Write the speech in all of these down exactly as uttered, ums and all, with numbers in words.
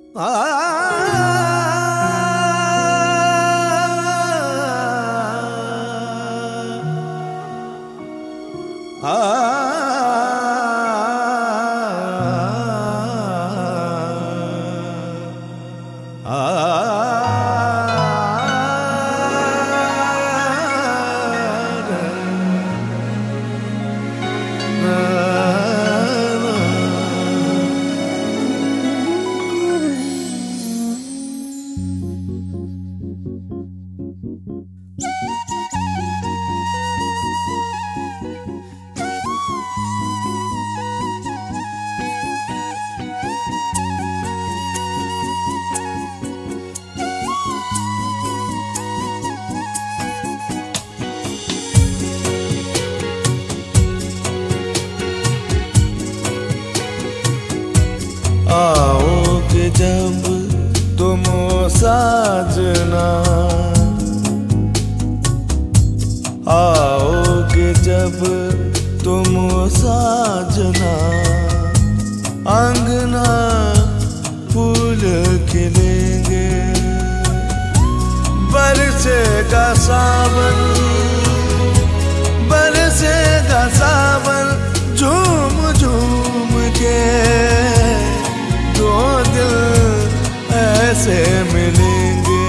आओगे जब तुम साजना, आओगे जब तुम साजना, अंगना फूल खिलेंगे, बरसेगा सावन, बरसेगा सावन, झूम झूम के दो दिल ऐसे मिलेंगे।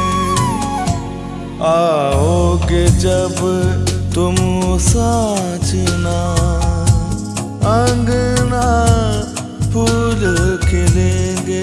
आओगे जब तुम साजना, अंगना फूल खिलेंगे।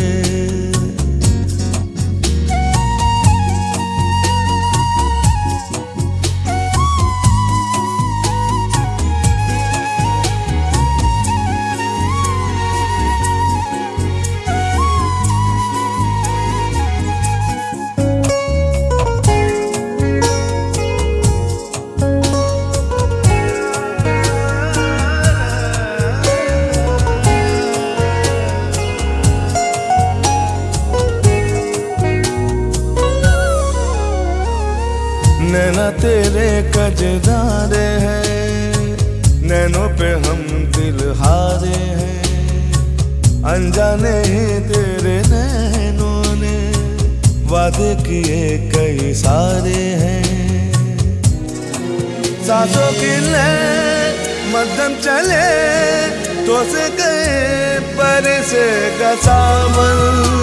नैना तेरे कजरारे हैं, नैनों पे हम दिल हारे हैं, अनजाने ही तेरे नैनों ने वादे किए कई सारे हैं। सांसों की ले मध्यम चले तो से गए बरसेगा सावन,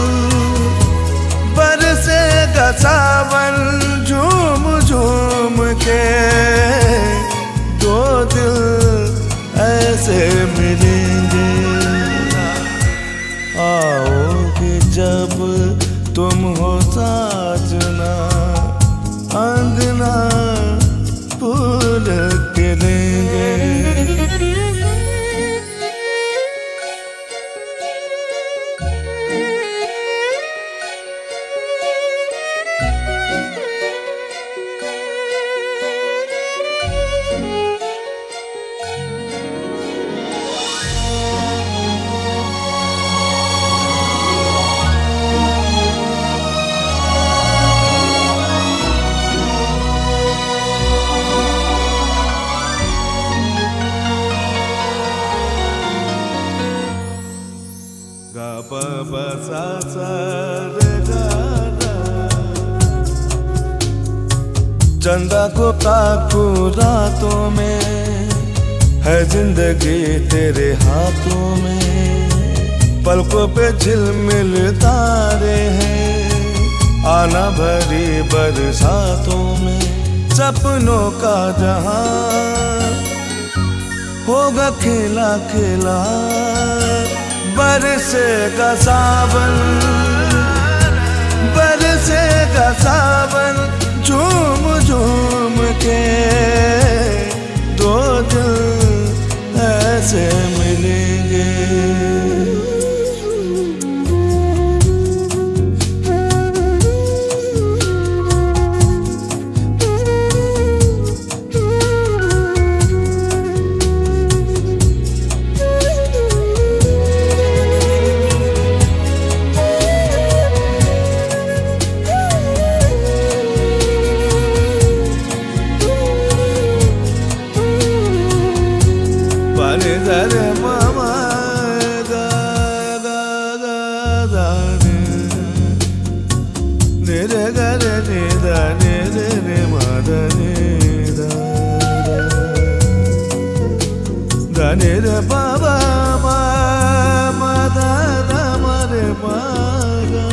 बरसेगा सावन, झूम झूम के दो दिल ऐसे मिलेंगे। आओगे जब तुम हो साजना, अंगना फूल खिलेंगे। गा प प सा सा रे गा रा, चंदा को ताकूं रातों में, है जिंदगी तेरे हाथों में, पलकों पे झिलमिल तारे हैं, आना भरी बरसातों में, सपनों का जहां होगा खिला खिला, बरसेगा सावन, बरसेगा सावन, झूम झूम के दो दिल ऐसे मिलेंगे। Dare mama ga ni re pa pa ma ma da da ma re ma ga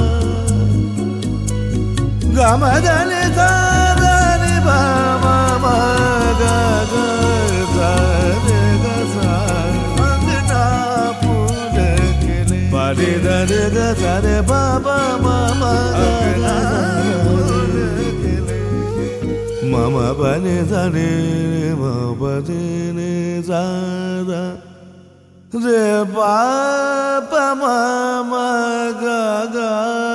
ga ma da ni da da ni pa ma ma ga ga da re ga sa angna pule kele pa re da re ga sa re pa pa ma ma ga ga pule kele mama pa ni sa re ma pa ni sa da re pa pa ma ma ga ga